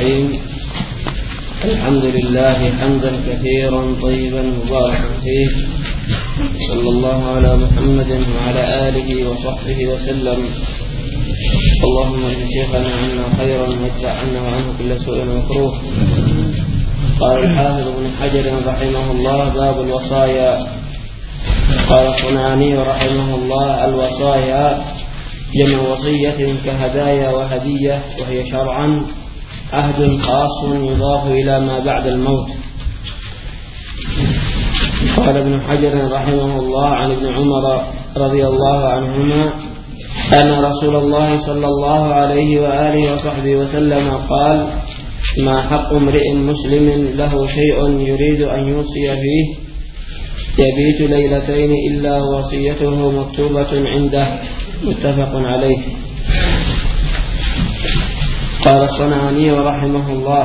الرحيم. الحمد لله حمدا كثيرا طيبا مباركا فيه، صلى الله على محمد وعلى آله وصحبه وسلم. اللهم اجعل شيخنا عنا خيرا وادفع عنا وعنه كل سوء مكروه. قال الحافظ ابن حجر رحمه الله: باب الوصايا. قال الصنعاني رحمه الله: الوصايا جمع وصية كهدايا وهدية، وهي شرعا عهد خاص يضاف إلى ما بعد الموت. قال ابن حجر رحمه الله عن ابن عمر رضي الله عنهما أن رسول الله صلى الله عليه وآله وصحبه وسلم قال: ما حق امرئ مسلم له شيء يريد أن يوصي فيه يبيت ليلتين إلا وصيته مكتوبة عنده، متفق عليه. قال الصنعاني رحمه الله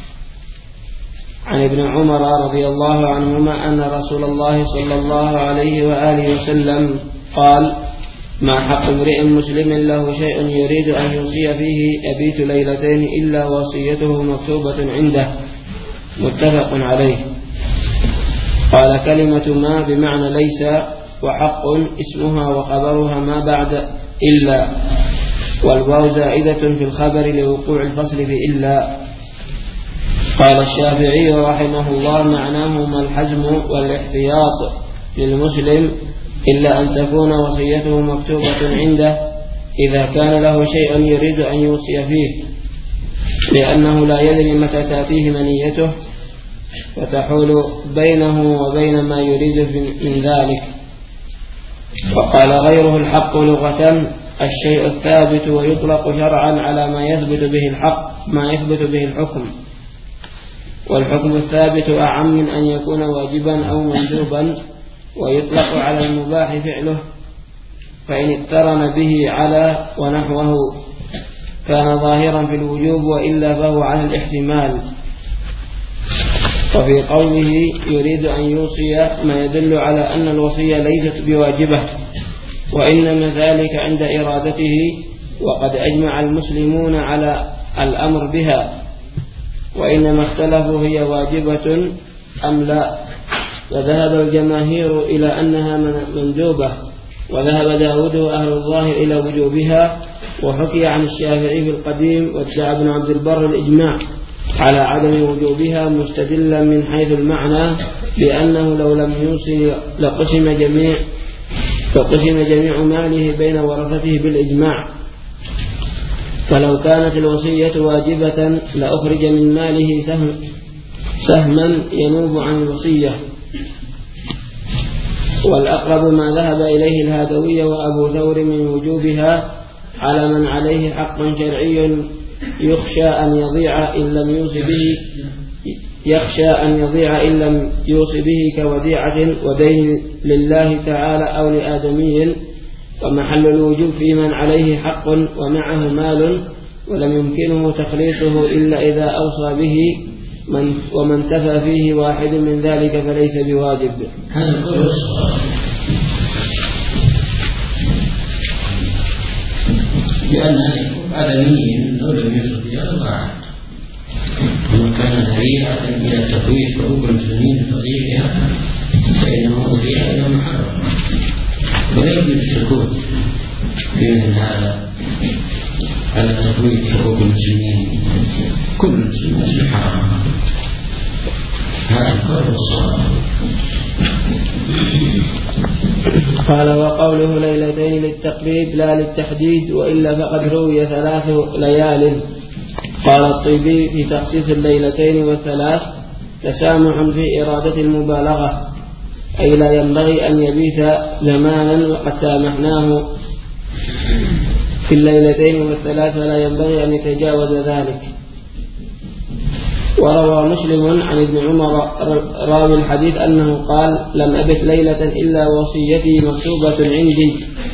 عن ابن عمر رضي الله عنهما أن رسول الله صلى الله عليه وآله وسلم قال: ما حق امرئ مسلم له شيء يريد أن يوصي فيه يبيت ليلتين إلا وصيته مكتوبة عنده، متفق عليه. قال: كلمة ما بمعنى ليس، وحق اسمها وخبرها ما بعد إلا، والواو زائدة في الخبر لوقوع الفصل بإلا. قال الشافعي رحمه الله: معناهما الحزم والاحتياط للمسلم، إلا أن تكون وصيته مكتوبة عنده إذا كان له شيء يريد أن يوصي فيه، لأنه لا يدري متى تأتيه منيته وتحول بينه وبين ما يريد من ذلك. وقال غيره: الحق لغة الشيء الثابت، ويطلق شرعا على ما يثبت به الحكم، والحكم الثابت أعم من أن يكون واجبا أو مندوبا، ويطلق على المباح فعله، فإن اقترن به على ونحوه كان ظاهرا في الوجوب، وإلا فهو على الاحتمال. وفي قوله يريد أن يوصي ما يدل على أن الوصية ليست بواجبة، وإنما ذلك عند إرادته، وقد أجمع المسلمون على الأمر بها، وإنما اختلفوا هي واجبة أم لا. وذهب الجماهير إلى أنها مندوبة، وذهب داود وأهل الظاهر إلى وجوبها. وحكي عن الشافعي في القديم وادعى ابن عبد البر الإجماع على عدم وجوبها، مستدلا من حيث المعنى لأنه لو لم يوصي لقسم جميع ماله بين ورثته بالإجماع، فلو كانت الوصية واجبة لأخرج من ماله سهما ينوب عن الوصية. والأقرب ما ذهب إليه الهادوية وأبو ثور من وجوبها على من عليه حق شرعي يخشى أن يضيع إن لم يوص به كوديعة ودين لله تعالى أو لآدمي، ومحل الوجوب في من عليه حق ومعه مال ولم يمكنه تخليصه إلا إذا أوصى به، ومن تفى فيه واحد من ذلك فليس بواجب. هذا كله صغار، لأن آدمي لو لم يوصف بهذا ضاعت، ومن كان ذريعة إلى تفويت حقوق المسلمين بتضييعها فإنه ذريعة إلى محرم، ولا يجب السكوت بمثل هذا على تفويت حقوق المسلمين. كل المسلمين حرام، هذا كله صغار. قال: وقوله ليلتين للتقريب لا للتحديد، وإلا فقد روي 3 ليال. قال الطيبي في تخصيص الليلتين والثلاث: تسامح في إرادة المبالغة، أي لا ينبغي أن يبيت زمانا وقد سامحناه في الليلتين والثلاث، لا ينبغي أن يتجاوز ذلك. وروى مسلم عن ابن عمر راوي الحديث أنه قال: لم أبت ليلة إلا وصيتي مكتوبة عندي.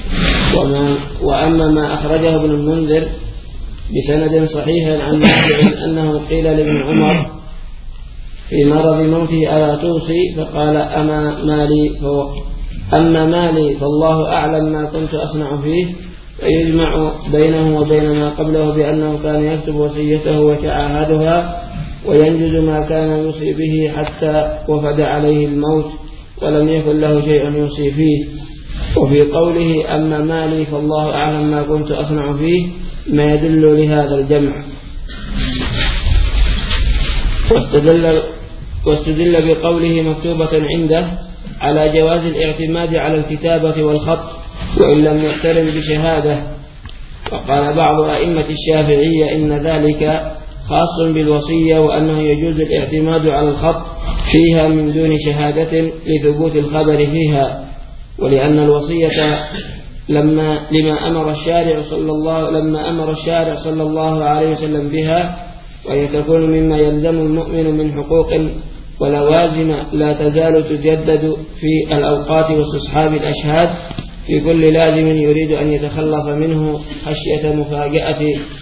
وأما ما أخرجه ابن المنذر بسند صحيح عن نافع أنه قيل لابن عمر في مرض موته: ألا توصي؟ فقال: أما مالي فالله أعلم ما كنت أصنع فيه، فيجمع بينه وبين ما قبله بأنه كان يكتب وصيته ويتعاهدها وينجز ما كان يوصي به حتى وفد عليه الموت ولم يكن له شيء يوصي فيه. وفي قوله أما مالي فالله أعلم ما كنت أصنع فيه ما يدل لهذا الجمع. واستدل بقوله مكتوبة عنده على جواز الاعتماد على الكتابة والخط وإن لم يقترن بشهادة. وقال بعض أئمة الشافعية إن ذلك خاص بالوصية وأنه يجوز الاعتماد على الخط فيها من دون شهادة لثبوت الخبر فيها، ولأن الوصية لما أمر الشارع صلى الله عليه وسلم بها، وهي تكون مما يلزم المؤمن من حقوق ولوازم لا تزال تجدد في الأوقات واستصحاب الأشهاد في كل لازم يريد أن يتخلص منه خشية مفاجأة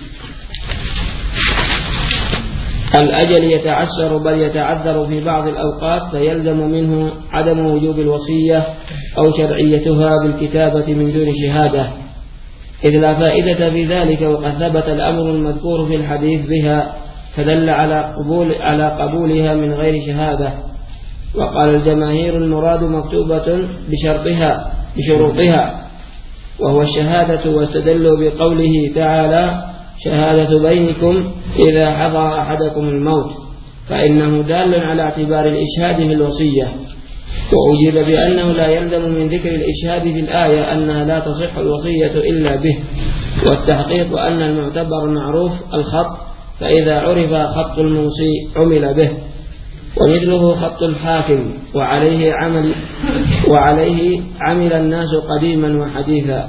الأجل يتعسر بل يتعذر في بعض الأوقات، فيلزم منه عدم وجوب الوصية أو شرعيتها بالكتابة من دون شهادة، إذ لا فائدة في ذلك وقد ثبت الأمر المذكور في الحديث بها فدل على قبولها من غير شهادة. وقال الجماهير المراد مكتوبة بشروطها وهو الشهادة، واستدلوا بقوله تعالى شهادة بينكم إذا حضر أحدكم الموت، فإنه دال على اعتبار الإشهاد في الوصية. وأجيب بأنه لا يلزم من ذكر الإشهاد في الآية أنها لا تصح الوصية إلا به، والتحقيق أن المعتبر معروف الخط، فإذا عرف خط الموصي عمل به، ومثله خط الحاكم وعليه عمل الناس قديما وحديثا.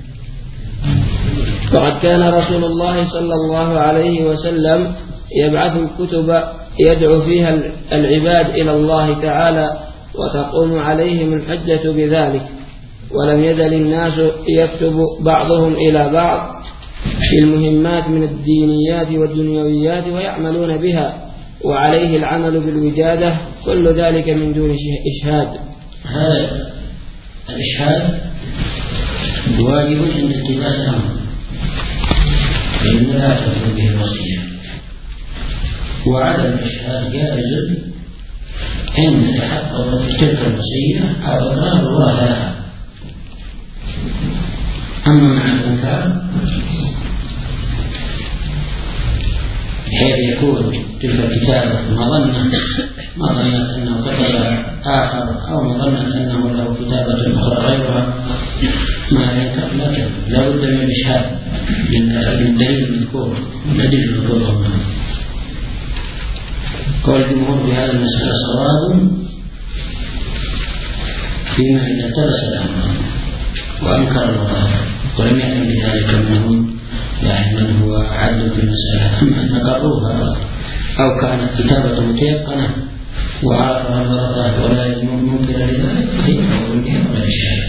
فقد كان رسول الله صلى الله عليه وسلم يبعث الكتب يدعو فيها العباد إلى الله تعالى وتقوم عليهم الحجة بذلك، ولم يزل الناس يكتب بعضهم إلى بعض في المهمات من الدينيات والدنيويات ويعملون بها، وعليه العمل بالوجادة، كل ذلك من دون إشهاد. هذا الإشهاد واجب عند التباس الأمر، فإن لا تكون به الوصية، وعدم الإشهاد جائز عند تحقق تلك الوصية أو إقرار الله لها. أما مع الإنكار بحيث يكون تلك الكتابة مظنة أنه كتب آخر أو مظنة أنه له كتابة أخرى غيرها، مع الإنكار لا بد من الإشهاد من دليل المذكور هنا. قال الجمهور بهذا المسألة صواب فيما إذا التبس الأمر وأنكر الوضع ولم يعلم بذلك منهم من هو عدل في المسألة، أما أن أقروها أو كانت كتابة متيقنة وعرفها الغلطات ولا ممكن لذلك فهي معقول بها ولا إشكال.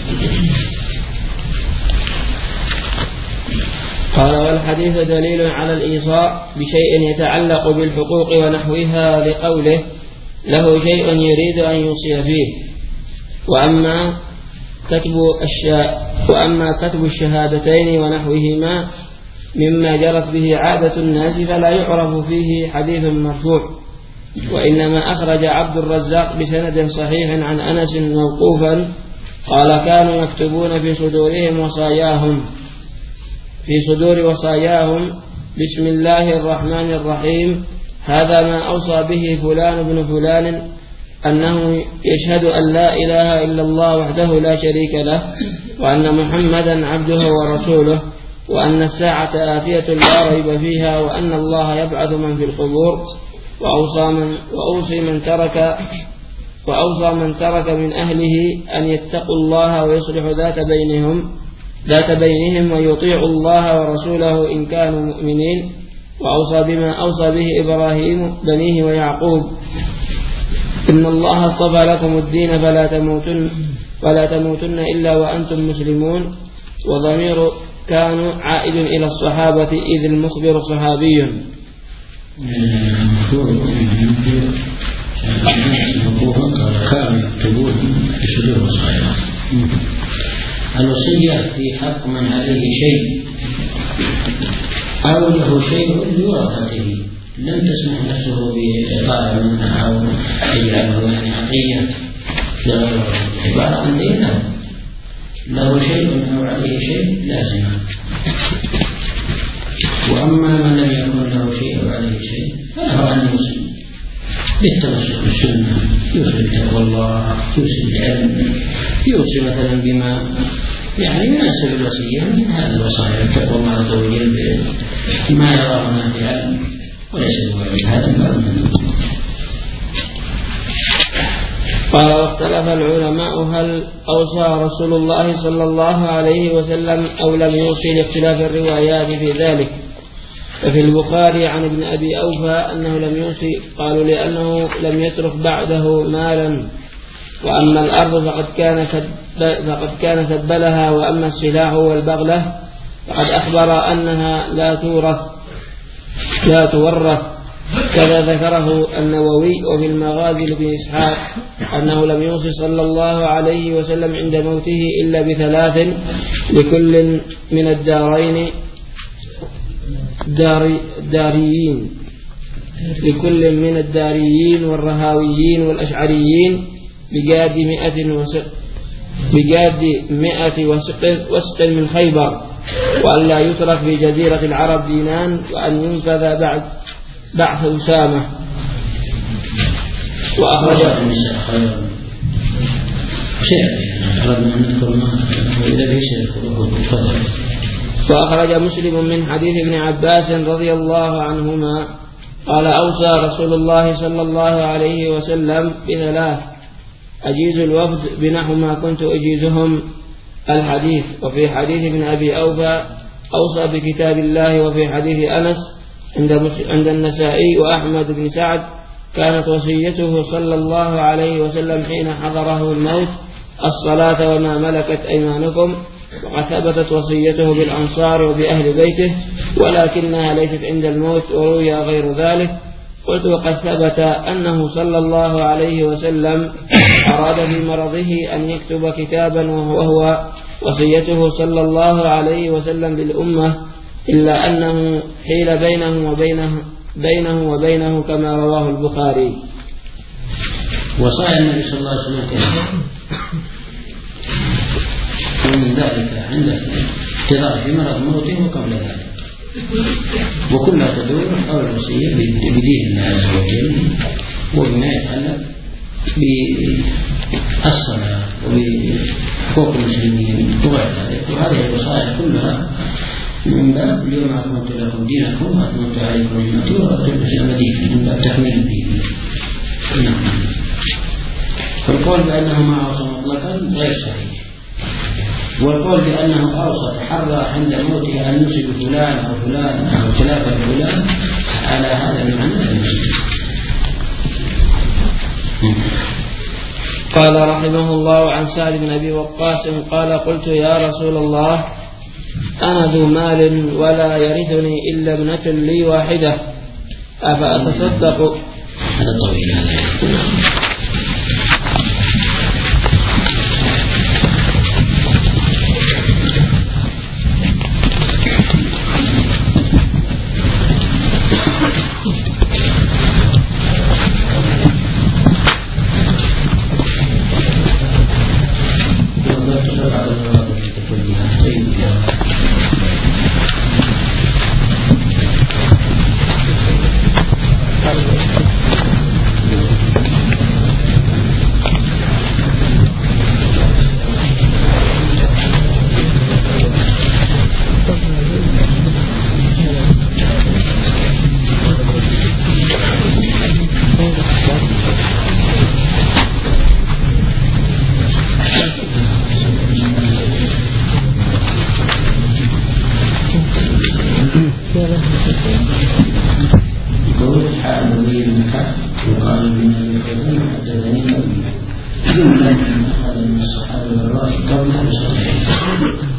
قال والحديث دليل على الإيصاء بشيء يتعلق بالحقوق ونحوها لقوله له شيء يريد أن يوصي فيه. وأما كتب الشهادتين ونحوهما مما جرت به عادة الناس فلا يعرف فيه حديث مرفوع، وإنما أخرج عبد الرزاق بسند صحيح عن أنس موقوفا قال كانوا يكتبون في صدور وصاياهم بسم الله الرحمن الرحيم هذا ما أوصى به فلان بن فلان أنه يشهد أن لا إله إلا الله وحده لا شريك له وأن محمدا عبده ورسوله وأن الساعة آتية لا ريب فيها وأن الله يبعث من في القبور وأوصى من ترك من أهله أن يتقوا الله ويصلح ذات بينهم ويطيعوا الله ورسوله إن كانوا مؤمنين، وأوصى بما أوصى به إبراهيم بنيه ويعقوب إن الله اصطفى لكم الدين فلا تموتن إلا وأنتم مسلمون. وضمير كانوا عائد إلى الصحابة إذ المخبر صحابي. كانوا يكتبون في صدور وصاياهم الوصية في حق من عليه شيء أو له شيء لورثته لم تسمح نفسه بإعطاء منها أو يجعله يعني عطية عبارة عن دين له شيء أو عليه شيء لازم. وأما من لم يكن له شيء أو عليه شيء فله أن يوصي بالتمسك بالسنة، يوصي بتقوى الله، يوصي بالعلم، يوصي مثلا بما يعني يناسب الوصية من هذه الوصايا، تقوى الله عز وجل بما يراه نافعا وليس بوعد هذا المعنى. قال واختلف العلماء هل أوصى رسول الله صلى الله عليه وسلم أو لم يوصي لاختلاف الروايات في ذلك. ففي البخاري عن ابن أبي أوفى أنه لم يوصي، قالوا لأنه لم يترك بعده مالا، وأما الأرض فقد كان سبلها، وأما السلاح والبغلة فقد أخبر أنها لا تورث. كذا ذكره النووي. وفي المغازي بن إسحاق أنه لم يوصي صلى الله عليه وسلم عند موته إلا بثلاث لكل من الدارين لكل من الداريين والرهاويين والأشعريين بجاد 100 وسق من خيبر، وأن لا يترك في جزيرة العرب دينان، وأن ينفذ بعد بعث أسامة. وأخرج مسلم من حديث ابن عباس رضي الله عنهما قال أوصى رسول الله صلى الله عليه وسلم بثلاث: أجيز الوفد بنحو ما كنت أجيزهم الحديث. وفي حديث ابن أبي أوفى أوصى بكتاب الله. وفي حديث أنس عند النسائي وأحمد بن سعد كانت وصيته صلى الله عليه وسلم حين حضره الموت الصلاة وما ملكت أيمانكم. وقد ثبتت وصيته بالأنصار وبأهل بيته، ولكنها ليست عند الموت، وروي غير ذلك. قلت وقد ثبت أنه صلى الله عليه وسلم أراد في مرضه أن يكتب كتابا، وهو وصيته صلى الله عليه وسلم بالأمة، إلا أنه حيل بينه وبينه كما رواه البخاري. وصايا النبي صلى الله عليه وسلم ومن ذلك عند اقتضاء في مرض موته وقبل ذلك، وكلها تدور حول الوصية بدين الله عز وجل وبما يتعلق بالصلاة وبحقوق المسلمين وغير ذلك. وهذه الوصايا كلها من باب اليوم أكملت لكم دينكم وأتممت عليكم نعمتي ورضيت الإسلام دينا، من باب تحميل الدين. فالقول بأنه ما أوصى مطلقا غير صحيح، والقول بأنه أوصى تحرى عند موته أن يوصي فلان أو فلان أو خلافة فلان على هذا المعنى. قال رحمه الله عن سعد بن أبي وقاص قال قلت يا رسول الله أنا ذو مال ولا يرثني إلا ابنة لي واحدة أفأتصدق؟ هذا طويل هذا. وقال من الكلام حدثني أبي جملة من هذا من الصحابة الراشد قبل الصحيح